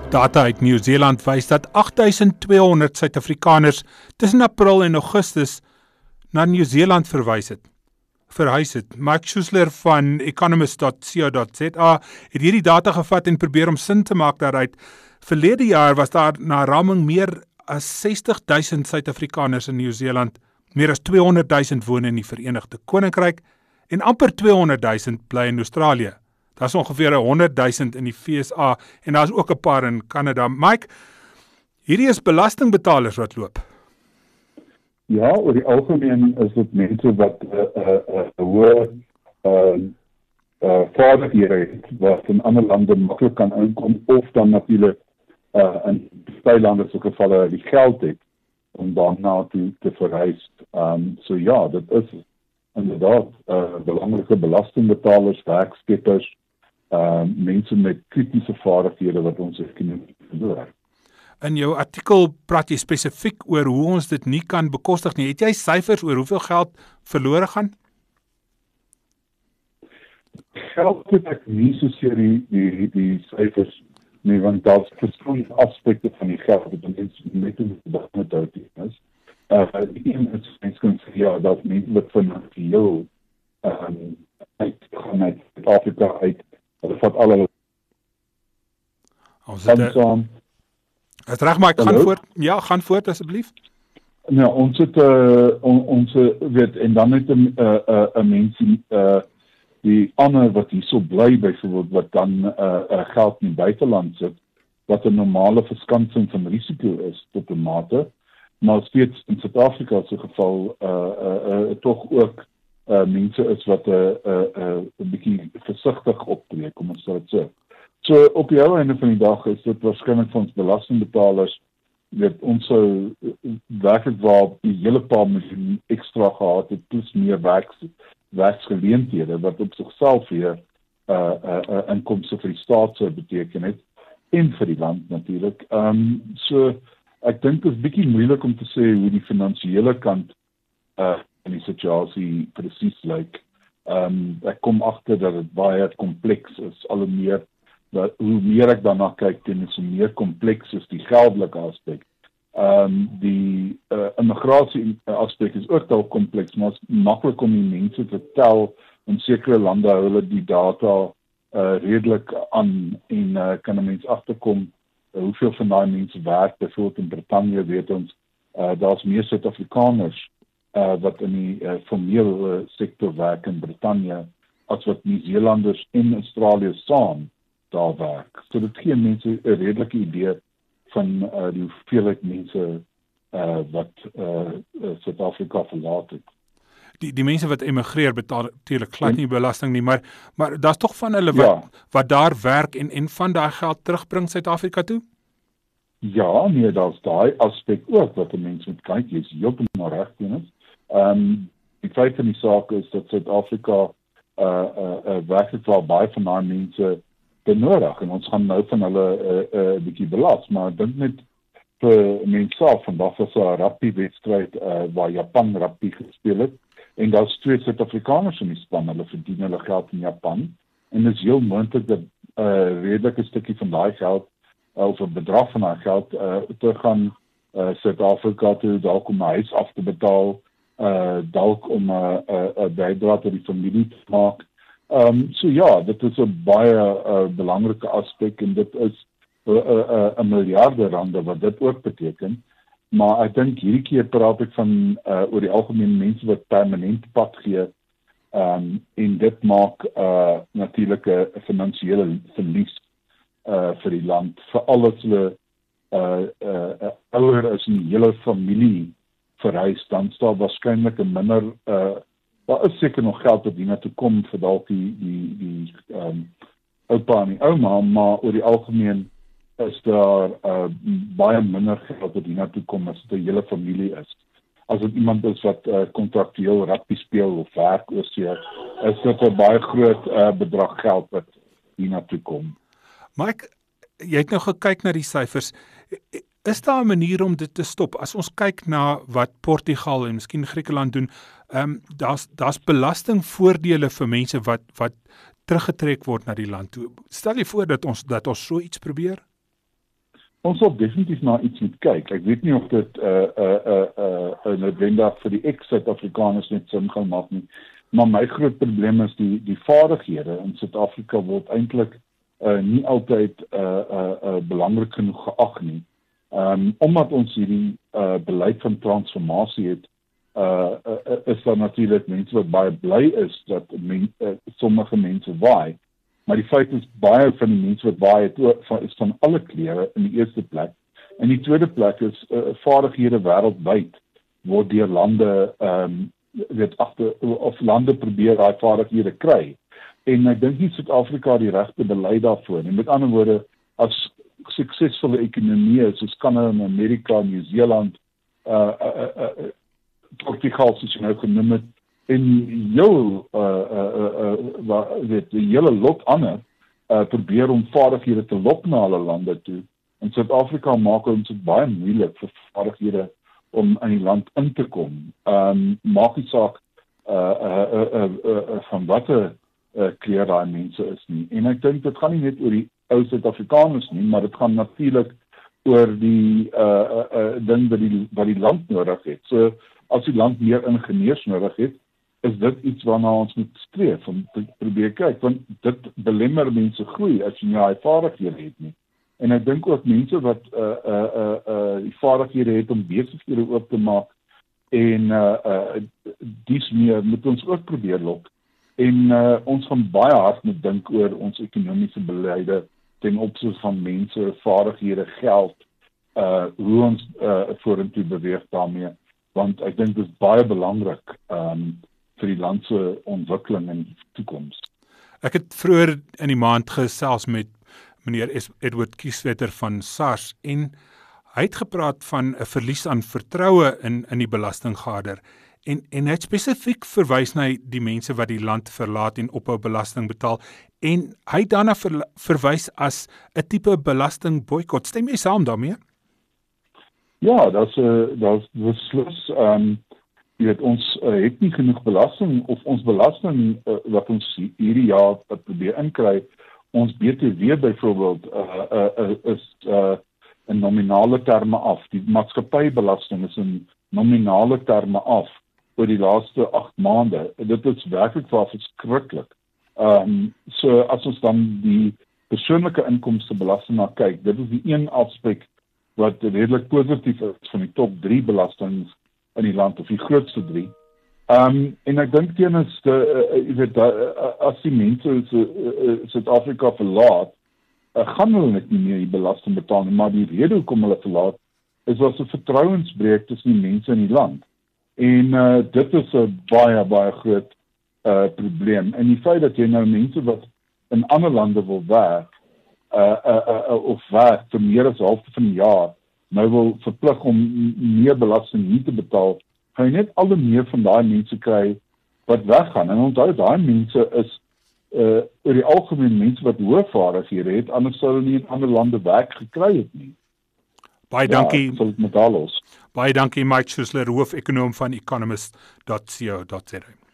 Data uit Nieu-Seeland wys dat 8,200 Suid-Afrikaners tussen April en Augustus na Nieu-Seeland verhuis het. Mike Schuessler van economist.co.za het hierdie data gevat en probeer om sin te maak daaruit. Verlede jaar was daar na raming meer as 60,000 Suid-Afrikaners in Nieu-Seeland, meer as 200,000 woon in die Verenigde Koninkryk en amper 200,000 bly in Australië. Daar is ongeveer 100,000 in die VSA en daar is ook 'n paar in Kanada. Mike, hierdie is belastingbetalers wat loop. Ja, oor die algemeen is dit mense wat hoë vaardighede het, wat in ander lande maklik kan inkom, of dan natuurlik in baie lande so gevalle die geld het om daarna te verhuis. So ja, dit is inderdaad belangrike belastingbetalers, werkskepers, mense met kritiese vaardighede wat ons ekonomie verloor. In jou artikel praat jy spesifiek oor hoe ons dit nie kan bekostig nie. Het jy syfers oor hoeveel geld verlore gaan? Geld het ek nie soseer die syfers nie, want daar is verskillende aspekte van die geld wat mense met is. Die een is mense kan sê, ja, dat mense wat finansieel uitgaan uit Afrika uit, hulle vat al hulle Het reg, maar ek gaan voort. Ja, gaan voort asseblief. Nou, ons het weet, en dan het 'n mensie die ander wat hierso bly byvoorbeeld, wat dan geld in die buiteland sit, wat 'n normale verskansing van risiko is tot 'n mate, maar steeds in Suid-Afrika se geval tog ook mense is wat 'n bietjie versigtig optree, kom ons sê dit so. So op die einde van die dag is dit waarskynlik van ons belastingbetalers, dat ons sou werklik waar die hele paar miljoen ekstra gehad het, plus meer werksgeleenthede, wat op sigself weer inkomste vir die staat sou beteken het, en vir die land natuurlik. So ek dink dit is bietjie moeilik om te sê hoe die finansiële kant in die situasie presies lyk. Ek kom agter dat dit baie kompleks is, al hoe meer hoe meer ek daarna kyk, en so meer kompleks is die geldelike aspek. Die immigrasie aspek is ook wel kompleks, maar het is maklik om die mense te tel. In sekere lande hou hulle die data redelik aan, en kan 'n mens agterkom hoeveel van daai mense werk. Byvoorbeeld in Brittanje weet ons, daar's meer Suid-Afrikaners wat in die formele sektor werk in Brittanje, as wat Nieu-Seelanders en Australië saam daar werk. So dit gee mense 'n redelike idee van die hoeveelheid mense wat Suid-Afrika verlaat het. Die mense wat emigreer betaal natuurlik glad nie belasting nie, maar daar's tog van hulle wat daar werk en van daai geld terugbring Suid-Afrika toe? Ja, nee, daar's daai aspek ook wat 'n mens moet kyk. Jy is heeltemal reg, Jonas. Die feit van die saak is dat Suid-Afrika werklik wel baie van daai mense benodig, en ons gaan nou van hulle 'n bietjie belas, maar ek dink net vir mense self, vandag was 'n rugby-wedstryd waar Japan rugby gespeel het, en daar's 2 Suid-Afrikaners in die span, hulle verdien hulle geld in Japan, en dit is heel moontlik dat redelike stukkie van daai geld, of 'n bedrag van daai geld, te gaan Suid-Afrika toe, dalk om 'n huis af te betaal, dalk om 'n bydrae tot die familie te maak. So ja, dit is 'n baie belangrike aspek, en dit is 'n miljarde rande wat dit ook beteken. Maar ek dink hierdie keer praat ek van oor die algemeen mense wat permanent pad gee, en dit maak natuurlik 'n finansiële verlies vir die land, veral as hulle ouer is en die hele familie verhuis, dan is daar waarskynlik 'n minder daar is seker nog geld wat hiernatoe kom vir dalk die oupa en die ouma, maar oor die algemeen is daar baie minder geld wat hiernatoe kom as dit 'n hele familie is. As dit iemand is wat kontraktueel rugby speel of werk oorsee, is dit 'n baie groot bedrag geld wat hiernatoe kom. Mike, jy het nou gekyk na die syfers. Is daar 'n manier om dit te stop? As ons kyk na wat Portugal en miskien Griekeland doen, daar's belastingvoordele vir mense wat teruggetrek word na die land toe. Stel jy voor dat ons so iets probeer? Ons sal definitief na iets moet kyk. Ek weet nie of dit noodwendig vir die ex-Suid-Afrikaners net sin gaan maak nie, maar my groot probleem is die vaardighede in Suid-Afrika word eintlik nie altyd belangrik genoeg geag nie. Omdat ons hierdie beleid van transformasie het, is daar natuurlik mense wat baie bly is dat sommige mense waai. Maar die feit is, baie van die mense wat waai is van alle kleure in die eerste plek. En die tweede plek is, vaardighede wêreldwyd word deur lande, lande probeer daai vaardighede kry. En ek dink nie Suid-Afrika die regte beleid daarvoor nie. Met ander woorde, as suksesvolle ekonomieë soos Kanada en Amerika, Nieu-Seeland, Portugal, soos jy nou genoem het, en die hele lot ander probeer om vaardighede te lok na hulle lande toe. En Suid-Afrika maak ons dit baie moeilik vir vaardighede om in die land in te kom. Maak nie saak van watter kleur daai mense is nie. En ek dink dit gaan nie net oor die ou Suid-Afrikaners nie, maar dit gaan natuurlik oor die ding wat die land nodig het. So as die land meer ingenieurs nodig het, is dit iets waarna ons moet streef om te probeer kyk, want dit belemmer mense groei as jy nie daai vaardighede het nie. En ek dink ook mense wat die vaardighede het om besighede oop te maak en dies meer moet ons ook probeer lok. En ons gaan baie hard moet dink oor ons ekonomiese beleide ten opsigte van mense, vaardighede, geld, hoe ons vorentoe beweeg daarmee, want ek dink dit is baie belangrik vir die land se ontwikkeling en toekoms. Ek het vroeër in die maand gesels met meneer Edward Kieswetter van SARS en hy het gepraat van 'n verlies aan vertroue in die belastinggader en hy het spesifiek verwys na die mense wat die land verlaat en ophou belasting betaal en hy het daarna verwys as 'n tipe belastingboikot. Stem jy saam daarmee? Ja, dat beslis. Jy weet, ons het nie genoeg belasting, of ons belasting wat ons hierdie jaar probeer inkry, ons BTW byvoorbeeld is in nominale terme af. Die maatskappybelasting is in nominale terme af oor die laaste 8 maande. Dit is werklik waar verskriklik. So as ons dan die persoonlike inkomstebelasting na kyk, dit is die een aspek wat redelik positief is van die top 3 belastings in die land, of die grootste 3. En ek dink teenoor as die mense Suid-Afrika verlaat, gaan hulle net nie meer die belasting betaal nie, maar die rede hoekom hulle verlaat, is as 'n vertrouensbreuk tussen die mense in die land. En dit is 'n baie groot probleem. En die feit dat jy nou mense wat in ander lande wil werk, of werk vir meer as halfte van die jaar, nou wil verplig om meer belasting nie te betaal, gaan jy net al meer van daai mense kry wat weggaan. En onthou, daai mense is oor die algemeen mense wat hoë vaardighede het, anders sou hulle nie in ander lande werk gekry het nie. Baie dankie. Baie dankie Mike Schuessler, hoof-ekonoom van economist.co.za.